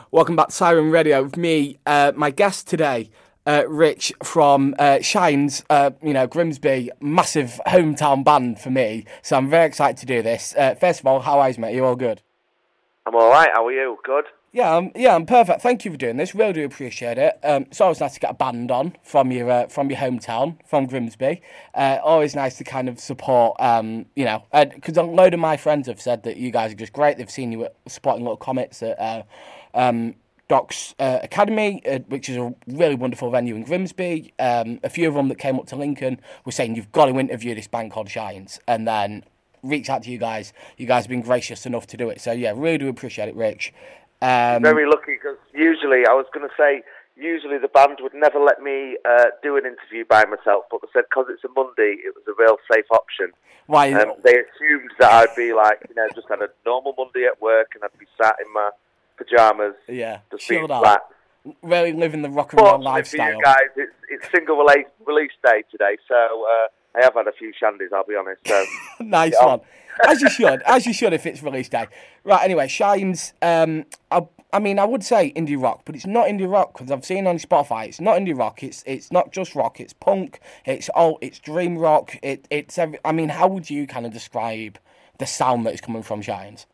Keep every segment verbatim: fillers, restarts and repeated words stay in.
Welcome back to Siren Radio with me, uh, my guest today, uh, Rich from uh, Shines, uh, you know, Grimsby, massive hometown band for me. So I'm very excited to do this. Uh, first of all, how are you, mate? Are you all good? I'm all right. How are you? Good? Yeah, I'm, yeah, I'm perfect. Thank you for doing this. Really do appreciate it. Um, it's always nice to get a band on from your uh, from your hometown, from Grimsby. Uh, always nice to kind of support, um, you know, because a load of my friends have said that you guys are just great. They've seen you at supporting Little Comets at uh, um, Doc's uh, Academy, uh, which is a really wonderful venue in Grimsby. Um, a few of them that came up to Lincoln were saying, you've got to interview this band called Shines. And then reach out to you guys. You guys have been gracious enough to do it. So, yeah, really do appreciate it, Rich. Um, Very lucky, because usually, I was going to say, usually the band would never let me uh, do an interview by myself, but they said because it's a Monday, it was a real safe option. Why? Um, they assumed that I'd be like, you know, just had a normal Monday at work and I'd be sat in my pyjamas, yeah, just being chilled out. relaxed. Really living the rock and roll lifestyle. For you guys, it's, it's single release, release day today, so uh, I have had a few shandies, I'll be honest. So. Nice yeah. one. As you should, as you should if it's release day. Right, anyway, Shines, um, I, I mean, I would say indie rock, but it's not indie rock, because I've seen on Spotify, it's not indie rock, it's it's not just rock, it's punk, it's all, it's dream rock, it, it's every, I mean, how would you kind of describe the sound that is coming from Shines?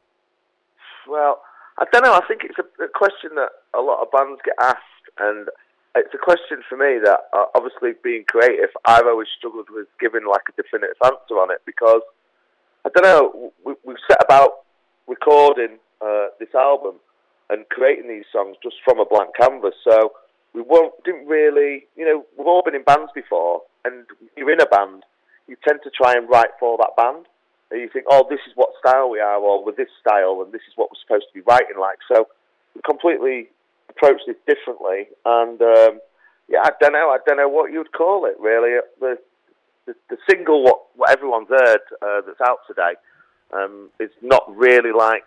Well, I don't know, I think it's a, a question that a lot of bands get asked, and it's a question for me that, uh, obviously being creative, I've always struggled with giving like a definitive answer on it, because I don't know, we, we've set about recording uh, this album and creating these songs just from a blank canvas, so we won't, didn't really, you know, we've all been in bands before, and you're in a band, you tend to try and write for that band, and you think, oh, this is what style we are, or with this style, and this is what we're supposed to be writing like, so we completely approached this differently, and um, yeah, I don't know, I don't know what you'd call it, really. The The, the single, what, what everyone's heard uh, that's out today, um, is not really like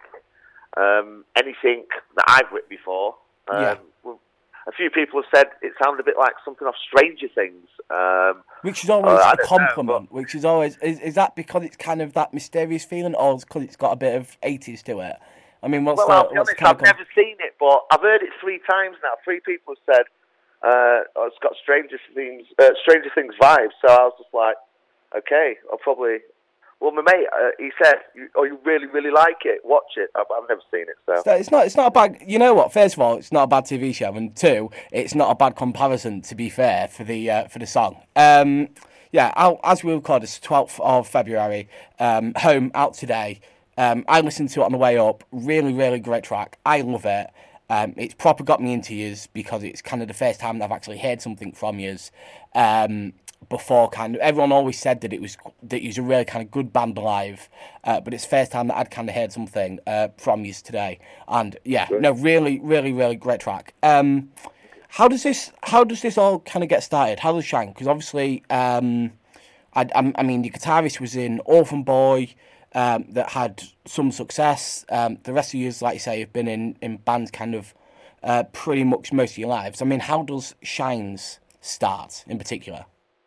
um, anything that I've written before. Um, Yeah. well, a few people have said it sounded a bit like something off Stranger Things. Um, which is always uh, a compliment, know, but, which is always, is, is that because it's kind of that mysterious feeling, or is because it's got a bit of eighties to it? I mean, what's well, the... I'll be what's honest, kind I've of never seen it, but I've heard it three times now. Three people have said, Uh, oh, it's got Stranger Things, uh, Stranger Things vibes. So I was just like, okay, I'll probably. Well, my mate, uh, he said, "Oh, you really, really like it? Watch it." I've, I've never seen it, so So it's not. It's not a bad. You know what? First of all, it's not a bad T V show, and two, it's not a bad comparison. To be fair, for the uh, for the song. Um, yeah, I'll, as we record, it's twelfth of February. Um, Home out today. Um, I listened to it on the way up. Really, really great track. I love it. Um, it's proper got me into yous because it's kind of the first time that I've actually heard something from yous. Um, before kind of everyone always said that it was that you was a really kind of good band live, uh, but it's the first time that I'd kind of heard something uh, from yous today. And yeah, no, really, really, really great track. Um, how does this how does this all kind of get started? How does Shine? Because obviously, um, I, I mean, the guitarist was in Orphan Boy. Um, that had some success. Um, the rest of you, like you say, have been in, in bands kind of uh, pretty much most of your lives. I mean, how does Shines start in particular?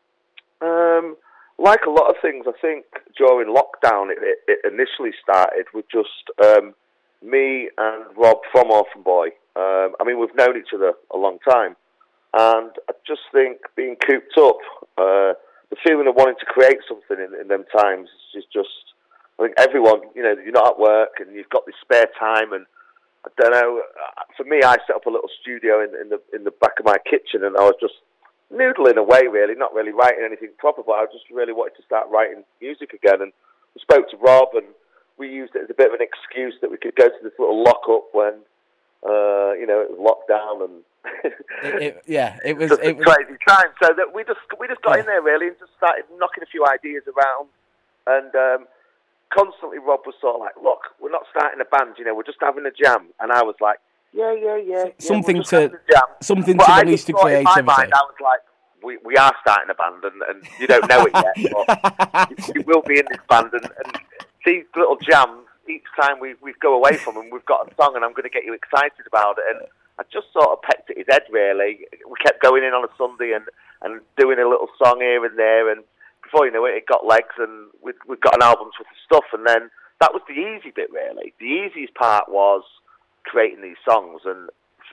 Um, like a lot of things, I think during lockdown it, it, it initially started with just um, me and Rob from Orphan Boy. Um, I mean, we've known each other a long time, and I just think being cooped up, uh, the feeling of wanting to create something in, in them times is just. I think everyone, you know, you're not at work and you've got this spare time, and I don't know. For me, I set up a little studio in, in the in the back of my kitchen, and I was just noodling away, really, not really writing anything proper, but I just really wanted to start writing music again. And we spoke to Rob, and we used it as a bit of an excuse that we could go to this little lock-up when, uh, you know, it was locked down, and it, it, yeah, it was just it a was crazy time. So that we just we just got yeah. in there really and just started knocking a few ideas around, and. Um, Constantly, Rob was sort of like, "Look, we're not starting a band, you know, we're just having a jam." And I was like, "Yeah, yeah, yeah, yeah something to something but to I release the thought creativity." In my mind, I was like, "We we are starting a band, and, and you don't know it yet, but you, you will be in this band." And, and these little jams, each time we we go away from them, we've got a song, and I'm going to get you excited about it. And I just sort of pecked at his head, really. We kept going in on a Sunday and and doing a little song here and there, and before you know it, it got legs, and we'd, we'd got an album with the stuff, and then that was the easy bit, really. The easiest part was creating these songs, and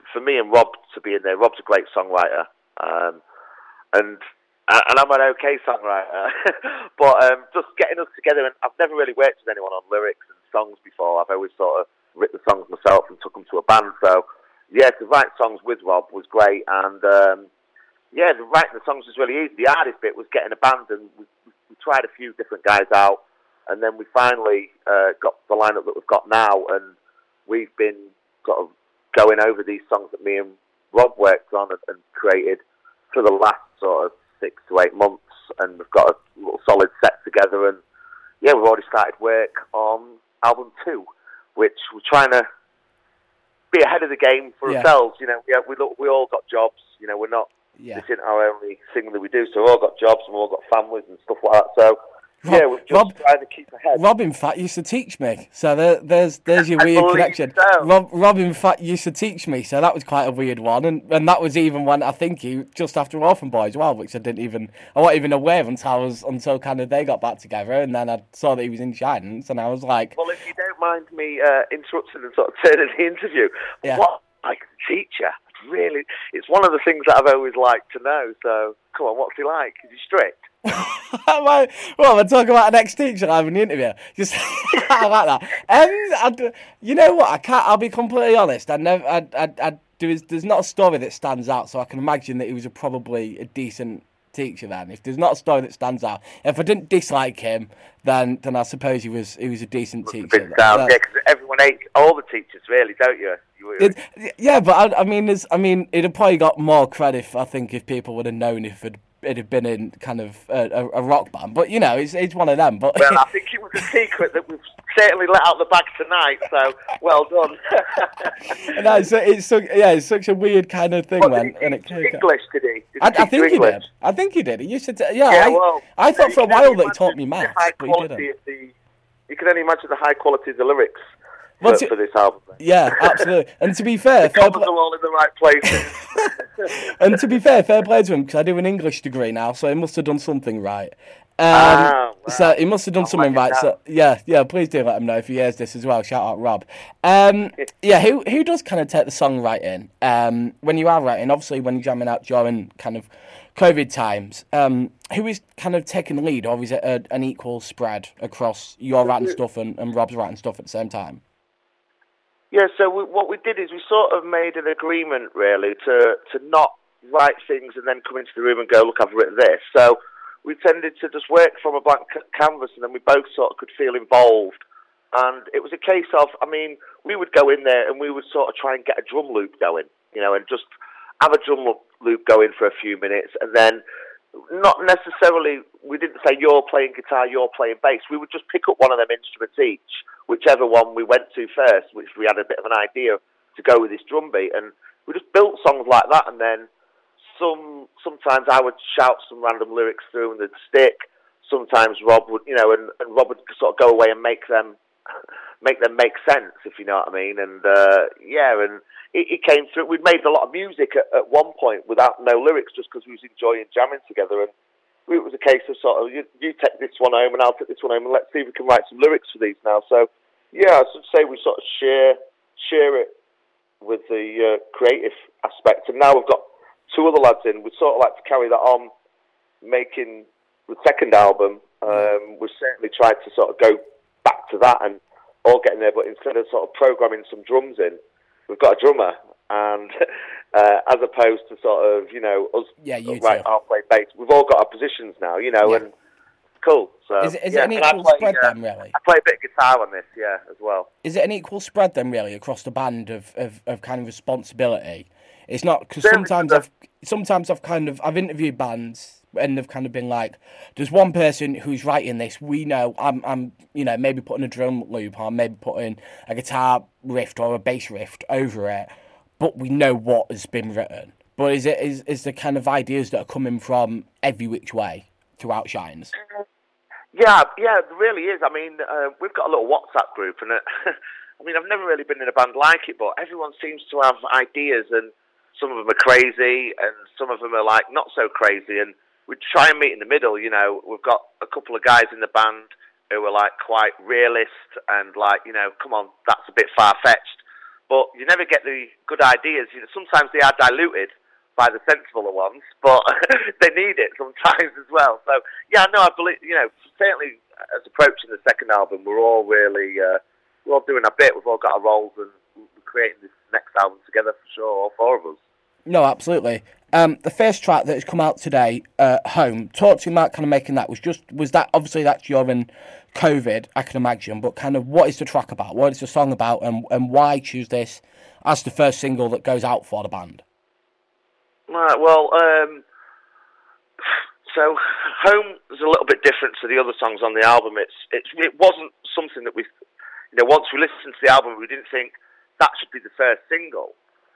for me and Rob to be in there. Rob's a great songwriter, um, and and I'm an okay songwriter, but um, just getting us together. And I've never really worked with anyone on lyrics and songs before. I've always sort of written the songs myself and took them to a band. So yeah, to write songs with Rob was great, and um, yeah, the writing the songs was really easy. The hardest bit was getting a band, and we, we tried a few different guys out, and then we finally uh, got the lineup that we've got now, and we've been sort of going over these songs that me and Rob worked on and, and created for the last sort of six to eight months, and we've got a little solid set together, and yeah, we've already started work on album two, which we're trying to be ahead of the game for yeah. ourselves. You know, we, we we all got jobs. You know, we're not yeah. this isn't our only thing that we do. So we've all got jobs and we've all got families and stuff like that. So Rob, yeah, we're just Rob, trying to keep ahead. Rob, in fact, used to teach me. So there, there's there's your weird connection. So. Rob, Rob, in fact, used to teach me. So that was quite a weird one. And and that was even when I think he just after Orphan Boy as well, which I didn't even I wasn't even aware until I was until kind of they got back together, and then I saw that he was in Shines, and I was like, well, if you don't mind me uh, interrupting and sort of turning the interview, yeah. what like a teacher? Really, it's one of the things that I've always liked to know. So come on, what's he like? Is he strict? well, we're talking about an ex-teacher having the interview. Just I like that. Um, I, you know what? I can't. I'll be completely honest. I never. I. I. I there's, there's not a story that stands out, so I can imagine that he was a, probably a decent teacher. Then, if there's not a story that stands out, if I didn't dislike him, then then I suppose he was he was a decent teacher. Down, yeah, because everyone hates all the teachers, really, don't you? you it, yeah, but I, I mean, there's, I mean, it'd have probably got more credit, I think, if people would have known if it. It'd have been in kind of a, a, a rock band, but you know, it's it's one of them. But well, I think it was a secret that we've certainly let out the bag tonight. So well done. no, it's, it's so, yeah, it's such a weird kind of thing. What, when did he teach English, did he? Did he I, I think English? he did. I think he did. He used to. T- yeah, yeah I, well, I thought for a while that he taught me maths, but he didn't. The, you can only imagine the high quality of the lyrics. For, to, for this album. Yeah, absolutely. And to be fair, the fair commas are all in the right places. And to be fair, fair play to him, because I do an English degree now, so he must have done something right. Um, ah, wow. So he must have done I'll something right. That. So yeah, yeah. Please do let him know if he hears this as well. Shout out Rob. Um, yeah, who who does kind of take the songwriting um, when you are writing? Obviously, when you're jamming out during kind of COVID times, um, who is kind of taking the lead, or is it a, an equal spread across your writing stuff and, and Rob's writing stuff at the same time? Yeah, so we, what we did is we sort of made an agreement, really, to to not write things and then come into the room and go, look, I've written this. So we tended to just work from a blank c- canvas, and then we both sort of could feel involved. And it was a case of, I mean, we would go in there and we would sort of try and get a drum loop going, you know, and just have a drum loop going for a few minutes, and then not necessarily, we didn't say you're playing guitar, you're playing bass. We would just pick up one of them instruments each, whichever one we went to first, which we had a bit of an idea to go with this drum beat. And we just built songs like that, and then some sometimes I would shout some random lyrics through and they'd stick. Sometimes Rob would, you know, and, and Rob would sort of go away and make them make them make sense, if you know what I mean. And uh, yeah, and it, it came through. We'd made a lot of music at, at one point without no lyrics, just because we was enjoying jamming together. And it was a case of sort of, you, you take this one home and I'll take this one home, and let's see if we can write some lyrics for these now. So yeah, I should say we sort of share share it with the uh, creative aspect. And now we've got two other lads in. We'd sort of like to carry that on, making the second album. Um, we've certainly tried to sort of go back to that and all getting there, but instead of sort of programming some drums in, we've got a drummer, and uh, as opposed to sort of, you know, us, yeah, you right, I'll play bass. We've all got our positions now, you know, yeah. and cool. So is it, is yeah. it an equal play, spread uh, then, really? I play a bit of guitar on this, yeah, as well. Is it an equal spread then, really, across the band of, of, of kind of responsibility? It's not, because sometimes I've sometimes I've kind of I've interviewed bands and they've kind of been like, there's one person who's writing this. We know I'm I'm you know maybe putting a drum loop on, maybe putting a guitar riff or a bass riff over it, but we know what has been written. But is it is is the kind of ideas that are coming from every which way throughout Shines? Yeah, yeah, it really is. I mean, uh, we've got a little WhatsApp group, and it, I mean, I've never really been in a band like it, but everyone seems to have ideas, and some of them are crazy, and some of them are like not so crazy, and we try and meet in the middle. You know, we've got a couple of guys in the band who are like quite realist and like, you know, come on, that's a bit far fetched. but you never get the good ideas. You know, sometimes they are diluted by the sensibler ones, but they need it sometimes as well. So yeah, no, I believe, you know, certainly as approaching the second album, we're all really uh, we're all doing our bit. We've all got our roles, and we're creating this next album together for sure, all four of us. No, absolutely. Um, the first track that has come out today, uh, Home. Talk to me about kind of making that. Was just was that obviously that's during COVID, I can imagine, but kind of what is the track about? What is the song about, and and why choose this as the first single that goes out for the band? Right, well, um, so Home is a little bit different to the other songs on the album. It's, it's it wasn't something that we, you know, once we listened to the album, we didn't think that should be the first single.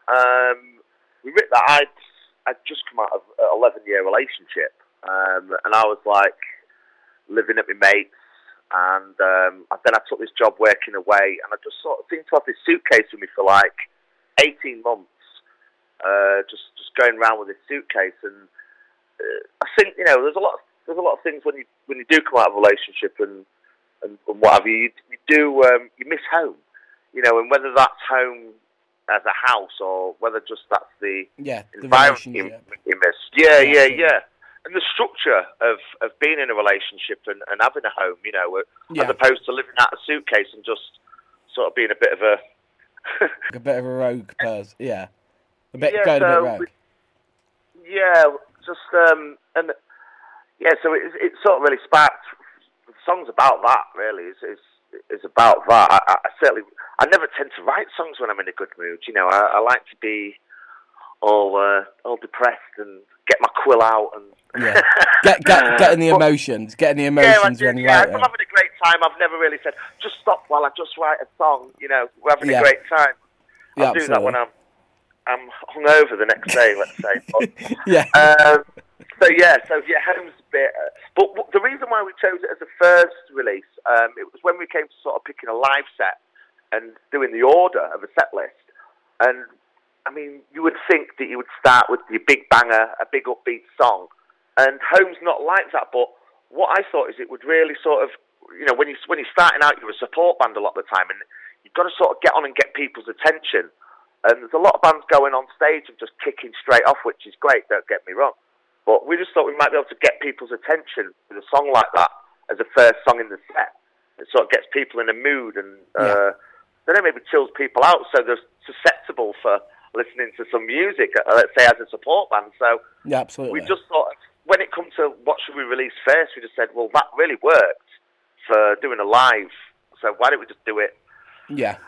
Um, we wrote that I'd, I'd just come out of an eleven-year relationship, um, and I was like living at my mates, and um, then I took this job working away, and I just sort of seemed to have this suitcase with me for like eighteen months. Uh, just just going around with this suitcase, and uh, I think, you know, there's a lot of, there's a lot of things when you when you do come out of a relationship and and, and what have you, you, you do um, you miss home, you know, and whether that's home as a house or whether just that's the yeah the environment you, you miss. Yeah, yeah, yeah, yeah. And the structure of, of being in a relationship and, and having a home, you know, yeah. as opposed to living out a suitcase and just sort of being a bit of a a bit of a rogue person, yeah. A bit, yeah, going so, a bit rogue. Yeah, just um, and yeah, so it it sort of really sparked. The song's about that, really. It's it's, it's about that. I, I certainly, I never tend to write songs when I'm in a good mood. You know, I, I like to be all uh, all depressed and get my quill out and yeah, get get getting the emotions, getting the emotions yeah, when you yeah, write if I'm it. having a great time, I've never really said just stop while I just write a song. You know, we're having yeah. a great time. I'll yeah, do absolutely. that when I'm. I'm hungover the next day, let's say. But, yeah. Um, so yeah, so yeah, Home's a bit. Uh, but w- the reason why we chose it as a first release, um, it was when we came to sort of picking a live set and doing the order of a set list. And I mean, you would think that you would start with your big banger, a big upbeat song, and Home's not like that. But what I thought is it would really sort of, you know, when you when you're starting out, you're a support band a lot of the time, and you've got to sort of get on and get people's attention. And there's a lot of bands going on stage and just kicking straight off, which is great, don't get me wrong. But we just thought we might be able to get people's attention with a song like that as a first song in the set. It sort of gets people in a mood and, uh, I don't know, maybe chills people out so they're susceptible for listening to some music, uh, let's say, as a support band. So yeah, absolutely. We just thought, when it comes to what should we release first, we just said, well, that really worked for doing a live. So why don't we just do it? Yeah.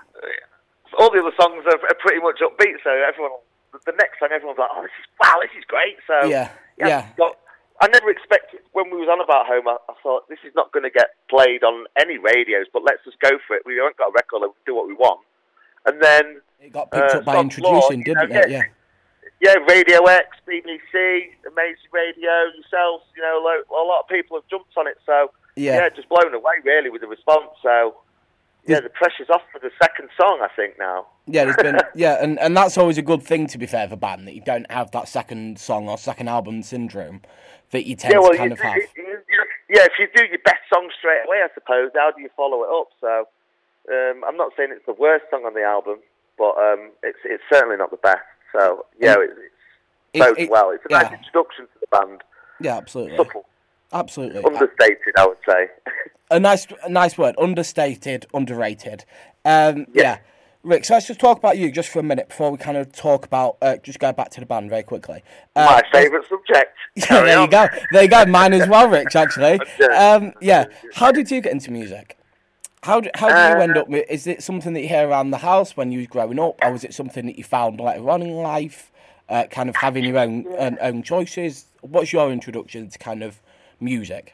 All the other songs are, are pretty much upbeat, so everyone, the next time everyone's like, "Oh, this is wow, this is great." So yeah, yeah. yeah. Got, I never expected when we was on about Home. I, I thought this is not going to get played on any radios, but let's just go for it. We haven't got a record; let's do what we want. And then it got picked uh, up by introducing, Law, didn't you know, it? Yeah. Yeah, Radio X, B B C, Amazing Radio, yourselves. You know, a lot of people have jumped on it. So yeah, yeah just blown away really with the response. So. Yeah, the pressure's off for the second song, I think, now. Yeah, there's been yeah, and, and that's always a good thing, to be fair, for a band, that you don't have that second song or second album syndrome that you tend yeah, well, to kind you, of have. You, you, you, yeah, if you do your best song straight away, I suppose, how do you follow it up? So, um, I'm not saying it's the worst song on the album, but um, it's it's certainly not the best. So, yeah, it, it's bodes it, well. It's a yeah. nice introduction to the band. Yeah, absolutely. Subtle. Absolutely. Understated, I would say. A nice, a nice word. Understated, underrated. Um, yeah. yeah. Rick, so let's just talk about you just for a minute before we kind of talk about, uh, just go back to the band very quickly. Uh, My favourite subject. Yeah, there on. you go. There you go. Mine as well, Rich, actually. Um, yeah. How did you get into music? How do, how do you end up with, is it something that you hear around the house when you were growing up, or was it something that you found later on in life, uh, kind of having your own, own, own choices? What's your introduction to kind of music?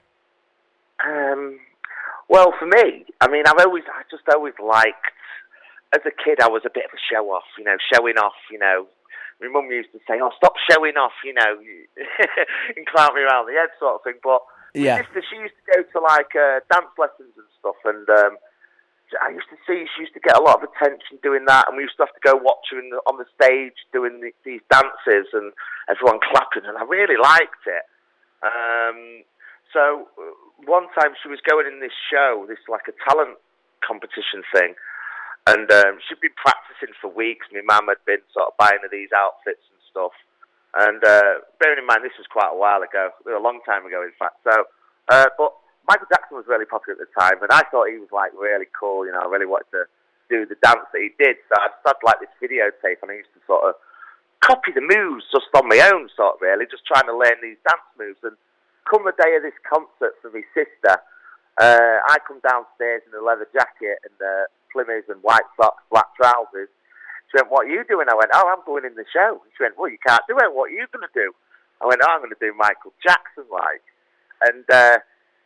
Um... Well, for me, I mean, I've always, I just always liked, as a kid, I was a bit of a show-off, you know, showing off, you know. My mum used to say, oh, stop showing off, you know, and clout me around the head sort of thing. But yeah. my sister, she used to go to, like, uh, dance lessons and stuff, and um, I used to see she used to get a lot of attention doing that, and we used to have to go watch her in the, on the stage doing the, these dances, and everyone clapping, and I really liked it. Um... So one time she was going in this show, this like a talent competition thing, And um, she'd been practicing for weeks. My mum had been sort of buying her these outfits and stuff. And uh, bearing in mind, this was quite a while ago, a long time ago, in fact. So, uh, but Michael Jackson was really popular at the time, and I thought he was like really cool. You know, I really wanted to do the dance that he did. So I just had like this videotape, and I used to sort of copy the moves just on my own, sort of really, just trying to learn these dance moves. And come the day of this concert for my sister, uh, I come downstairs in a leather jacket and uh, Plymouth and white socks, black trousers. She went, "What are you doing?" I went, "Oh, I'm going in the show." She went, "Well, you can't do it. What are you going to do?" I went, "Oh, I'm going to do Michael Jackson, like." And uh,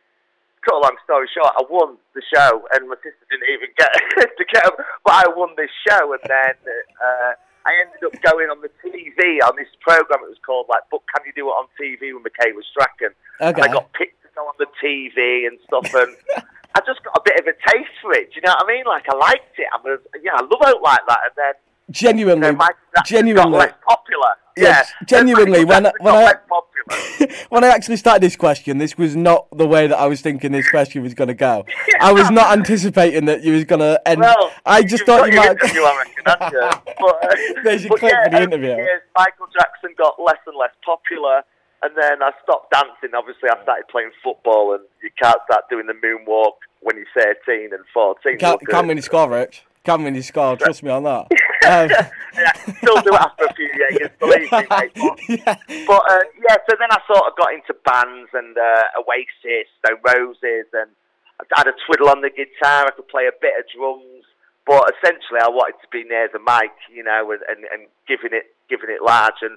cut a long story short, I won the show, and my sister didn't even get to get them, but I won this show, and then uh, I ended up going on the T V on this program. It was called like, "But Can You Do It on T V" with Michaela Strachan. Okay. And I got picked to go on the T V and stuff, and I just got a bit of a taste for it. Do you know what I mean? Like, I liked it. I was, yeah, I love out like that, and then genuinely, you know, genuinely, got less popular. Yes, yeah, genuinely. When I, when I popular. when I actually started this question, this was not the way that I was thinking this question was going to go. I was not anticipating that you was going to end. Well, I just thought you might. Interview, I reckon, haven't you? But, uh, There's your but clip yeah, for the interview. Years, Michael Jackson got less and less popular, and then I stopped dancing. Obviously, I started playing football, and you can't start doing the moonwalk when you're thirteen and fourteen. Can't, can't win the score, Rich. Can't win the score. Trust me on that. Um, yeah, still do it after a few years, believe me, mate. But, yeah. but uh, yeah, so then I sort of got into bands and uh, Oasis, Stone Roses, and I had a twiddle on the guitar. I could play a bit of drums, but essentially I wanted to be near the mic, you know, and, and, and giving it giving it large. And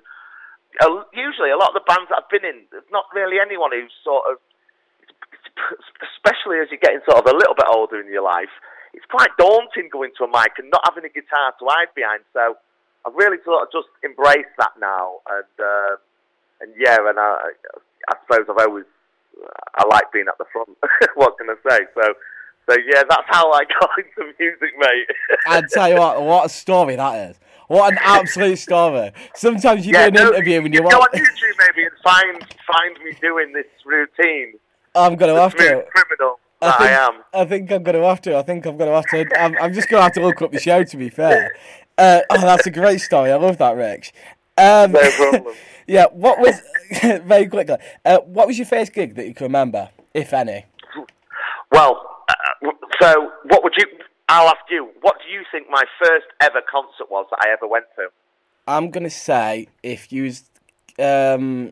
uh, usually a lot of the bands that I've been in, there's not really anyone who's sort of, especially as you're getting sort of a little bit older in your life, it's quite daunting going to a mic and not having a guitar to hide behind. So I've really sort of just embraced that now, and uh, and yeah, and I, I suppose I've always I like being at the front. What can I say? So so yeah, that's how I got into music, mate. I'd tell you what, what a story that is. What an absolute story. Sometimes you yeah, do an no, interview and you you go want... on YouTube maybe and find find me doing this routine. I'm going to have to. Criminal. I think, I am. I think I'm going to have to. I think I'm going to have to. I'm, I'm just going to have to look up the show, to be fair. Uh, oh, that's a great story. I love that, Rich. Um, no problem. Yeah, what was, very quickly, uh, what was your first gig that you can remember, if any? Well, uh, so what would you, I'll ask you, what do you think my first ever concert was that I ever went to? I'm going to say, if you was, um,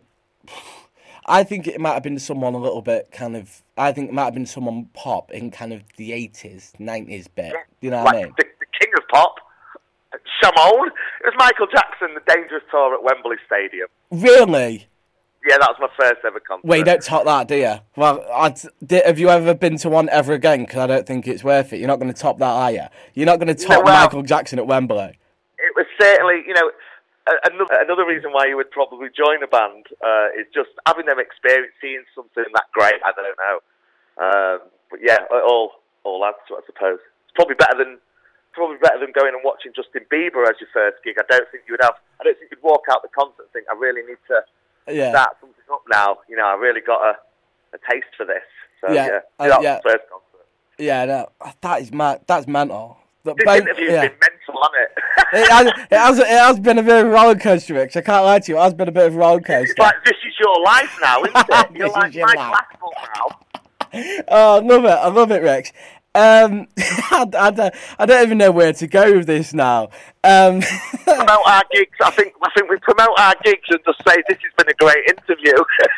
I think it might have been someone a little bit kind of, I think it might have been someone pop in kind of the eighties, nineties bit. Do you know what like I mean? The, the king of pop, Shamone. It was Michael Jackson, the Dangerous Tour at Wembley Stadium. Really? Yeah, that was my first ever concert. Well, you don't top that, do you? Well, I'd, did, have you ever been to one ever again? Because I don't think it's worth it. You're not going to top that, are you? You're not going to top no, well, Michael Jackson at Wembley. It was certainly, you know, another, another reason why you would probably join a band uh, is just having them experience, seeing something that great. I don't know. Um, but yeah, it all, all adds to it, I suppose. It's probably better than... Probably better than going and watching Justin Bieber as your first gig. I don't think you would have. I don't think you'd walk out the concert and think, I really need to yeah. start something up now. You know, I really got a, a taste for this. So yeah, yeah, uh, that was yeah. the first concert. Yeah, no, that is mad. That's mental. This Both, interview's yeah. been mental, hasn't it? it, has, it has. It has been a bit of a roller coaster, Rich. I can't lie to you. It has been a bit of a roller coaster. It's like this is your life now, isn't it? You're This like is your Mike life. Blackpool now. Oh, I love it. I love it, Rich. Um, I, I, I don't even know where to go with this now. Um, promote our gigs. I think I think we promote our gigs and just say this has been a great interview.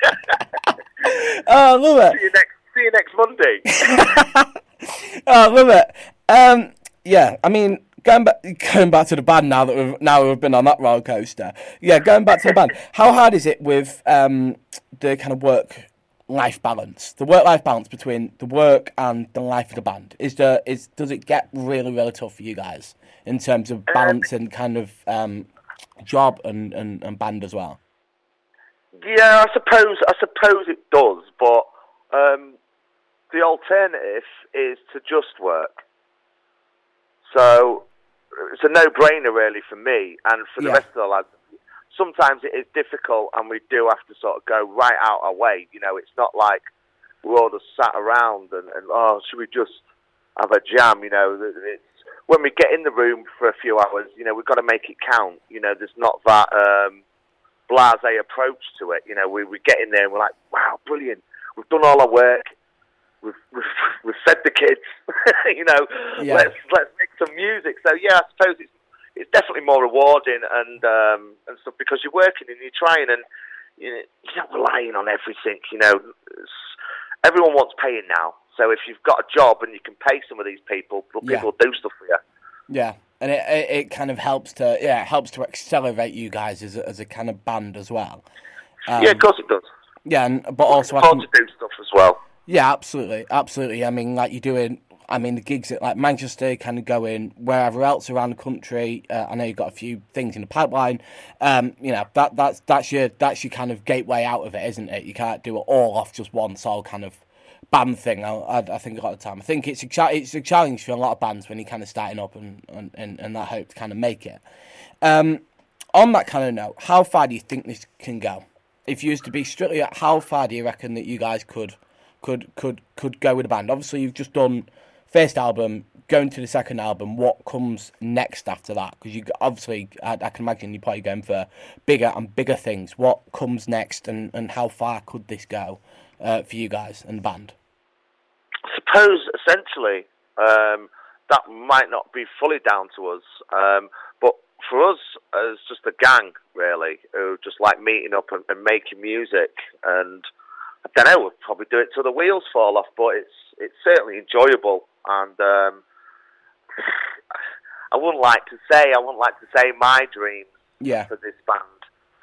oh, I love it. See you next. See you next Monday. oh, I love it. Um, yeah, I mean, going back, going back to the band now that we've now we've been on that roller coaster. Yeah, going back to the band. How hard is it with um the kind of work? Life balance, the work-life balance between the work and the life of the band. Is there is does it get really really tough for you guys in terms of balancing kind of um, job and, and, and band as well? Yeah, I suppose I suppose it does, but um, the alternative is to just work. So it's a no-brainer really for me and for the Yeah. rest of the lads. Sometimes it is difficult, and we do have to sort of go right out our way. You know, it's not like we're all just sat around and, and oh, should we just have a jam? You know, it's, when we get in the room for a few hours, you know, we've got to make it count. You know, there's not that um, blasé approach to it. You know, we, we get in there and we're like, wow, brilliant. We've done all our work. We've, we've, we've fed the kids. you know, yeah. let's let's make some music. So, yeah, I suppose it's it's definitely more rewarding and um, and stuff because you're working and you're trying and you know, you're not relying on everything. You know, everyone wants paying now. So if you've got a job and you can pay some of these people, people yeah. do stuff for you. Yeah, and it, it it kind of helps to yeah it helps to accelerate you guys as a, as a kind of band as well. Um, yeah, of course it does. Yeah, and, but also I can to do stuff as well. Yeah, absolutely, absolutely. I mean, like you're doing. I mean, the gigs at like Manchester, kind of going wherever else around the country. Uh, I know you've got a few things in the pipeline. Um, you know that that's that's your that's your kind of gateway out of it, isn't it? You can't do it all off just one sole kind of band thing. I, I, I think a lot of the time. I think it's a cha- it's a challenge for a lot of bands when you're kind of starting up and and, and, and that hope to kind of make it. Um, on that kind of note, how far do you think this can go? If you used to be strictly at how far do you reckon that you guys could could could could go with a band? Obviously, you've just done first album, going to the second album. What comes next after that? Because you obviously, I, I can imagine you're probably going for bigger and bigger things. What comes next, and, and how far could this go uh, for you guys and the band? I suppose essentially um, that might not be fully down to us, um, but for us as just a gang, really, who just like meeting up and, and making music, and I don't know, we'll probably do it till the wheels fall off, but it's it's certainly enjoyable, and um, I wouldn't like to say, I wouldn't like to say my dreams yeah. for this band,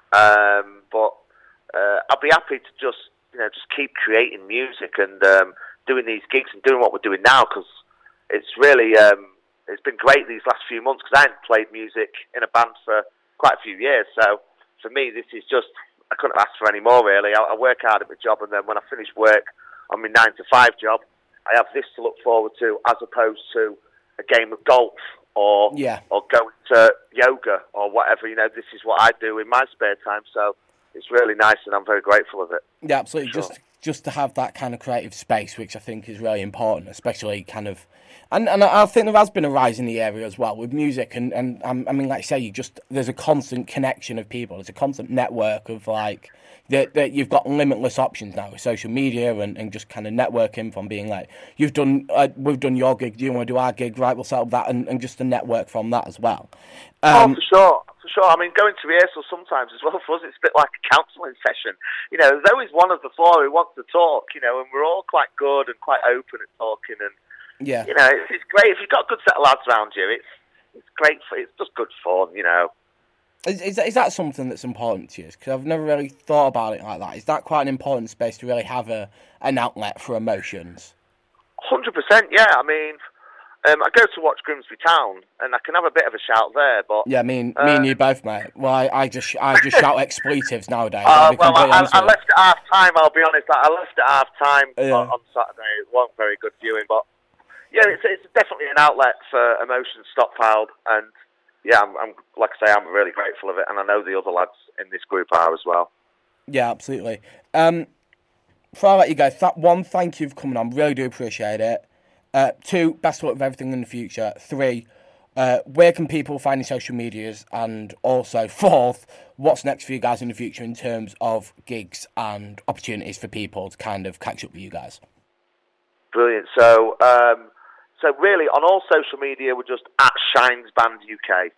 um, but uh, I'd be happy to just, you know, just keep creating music and um, doing these gigs and doing what we're doing now, because it's really, um, it's been great these last few months, because I hadn't played music in a band for quite a few years, so for me this is just, I couldn't have asked for any more really. I, I work hard at my job, and then when I finish work on my nine to five job, I have this to look forward to, as opposed to a game of golf or yeah. or going to yoga or whatever. You know, this is what I do in my spare time, so it's really nice, and I'm very grateful of it. Yeah, absolutely. Sure. Just just to have that kind of creative space, which I think is really important, especially kind of. And and I think there has been a rise in the area as well with music, and, and um, I mean, like I say, you just there's a constant connection of people. There's a constant network of like that that you've got limitless options now with social media and, and just kind of networking from being like you've done uh, we've done your gig, do you want to do our gig? Right, we'll set up that, and, and just the network from that as well. Um, oh, for sure. For sure. I mean, going to rehearsal sometimes as well for us, it's a bit like a counselling session. You know, there's always one of the four who wants to talk, you know, and we're all quite good and quite open at talking, and yeah, you know, it's, it's great if you've got a good set of lads around you. It's it's great for it's just good fun, you know. Is is that, is that something that's important to you? Because I've never really thought about it like that. Is that quite an important space to really have a an outlet for emotions? Hundred percent, yeah. I mean, um, I go to watch Grimsby Town, and I can have a bit of a shout there, but yeah, me and, uh, me and you both, mate. Well, I, I just I just shout expletives nowadays. Uh, well, I, I left at half time. I'll be honest. I left at half time yeah. on, on Saturday. It wasn't very good viewing, but. Yeah, it's, it's definitely an outlet for emotions stockpiled, and yeah, I'm, I'm like I say, I'm really grateful of it, and I know the other lads in this group are as well. Yeah, absolutely. Um, before I let you go, th- one, thank you for coming on. Really do appreciate it. Uh, two, best of luck with everything in the future. Three, uh, where can people find your social medias? And also, fourth, what's next for you guys in the future in terms of gigs and opportunities for people to kind of catch up with you guys? Brilliant. So. Um, So really, on all social media, we're just at Shines Band U K.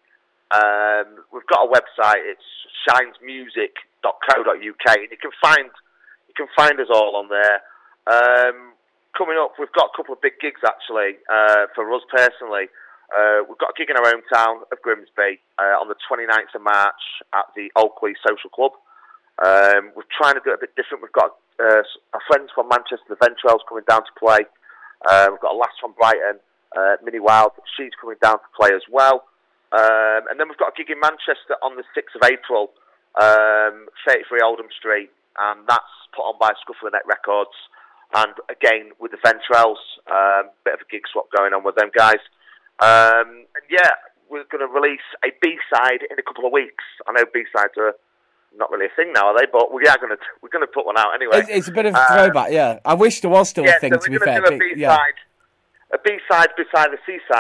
Um, we've got a website. It's shines music dot co dot uk, and you can find you can find us all on there. Um, coming up, we've got a couple of big gigs actually uh, for us personally. Uh, we've got a gig in our hometown of Grimsby uh, on the twenty-ninth of March at the Oakley Social Club. Um, we're trying to do it a bit different. We've got uh, our friends from Manchester, the Ventrells, coming down to play. Uh, we've got a lass from Brighton, uh, Minnie Wild. She's coming down to play as well. Um, and then we've got a gig in Manchester on the sixth of April, um, thirty-three Oldham Street, and that's put on by Scuffle the Neck Records. And again, with the Ventrells, um, bit of a gig swap going on with them guys. Um, and yeah, we're going to release a B-side in a couple of weeks. I know B-sides are not really a thing now, are they? But we are going to we're going to put one out anyway. It's, it's a bit of a throwback, uh, yeah. I wish there was still yeah, a thing. So to we're be fair, do a B-side, yeah. a B-side beside the C-side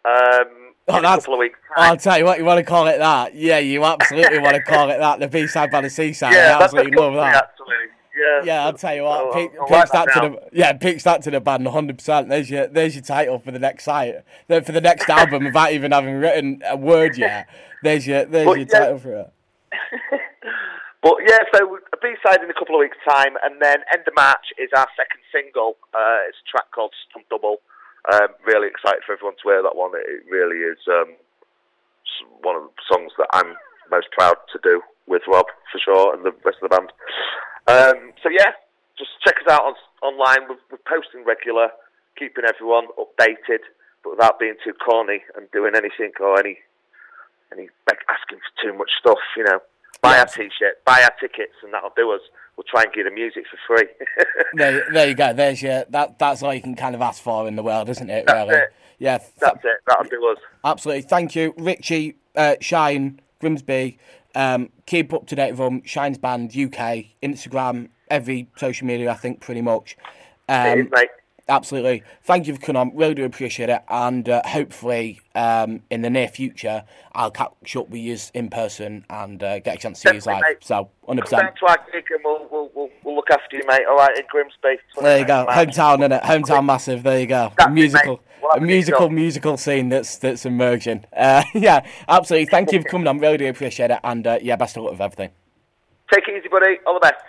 Um, Oh, in a couple of weeks' time. I'll tell you what, you want to call it that? Yeah, you absolutely want to call it that. The B-side by the seaside. Yeah, I absolutely love that. Actually. Yeah, yeah, I'll tell you what. I'll, Pitch, I'll pitch that, that to the yeah, pitch that to the band, one hundred percent. There's your there's your title for the next site, for the next album, without even having written a word yet. There's your there's but, your yeah. title for it. But yeah, so a B-side in a couple of weeks' time, and then end of March is our second single. Uh, it's a track called Stunt Double. Um, really excited for everyone to hear that one. It, it really is um, one of the songs that I'm most proud to do with Rob, for sure, and the rest of the band. Um, so yeah, just check us out on, online. We're, we're posting regular, keeping everyone updated, but without being too corny and doing anything or any any like asking for too much stuff. You know, buy yes. our t-shirt, buy our tickets, and that'll do us. We'll try and get the music for free. there, there you go. There's your that. That's all you can kind of ask for in the world, isn't it? That's really. it. Yeah, that's it. That'll do us. Absolutely. Thank you, Richie, uh, Shine, Grimsby. Um, keep up to date with them. Shine's Band U K, Instagram, every social media, I think, pretty much. Um, it is, mate. Absolutely. Thank you for coming on. Really do appreciate it. And uh, hopefully, um, in the near future, I'll catch up with you in person and uh, get a chance to see you live. Mate. So, one hundred percent. Come down to our gig and we'll, we'll, we'll, we'll look after you, mate. All right, in Grimsby. There you go. Hometown, innit? Hometown massive. There you go. That's a musical, it, we'll a musical, musical scene that's that's emerging. Uh, yeah, absolutely. Thank you for coming on. Really do appreciate it. And uh, yeah, best of luck with everything. Take it easy, buddy. All the best.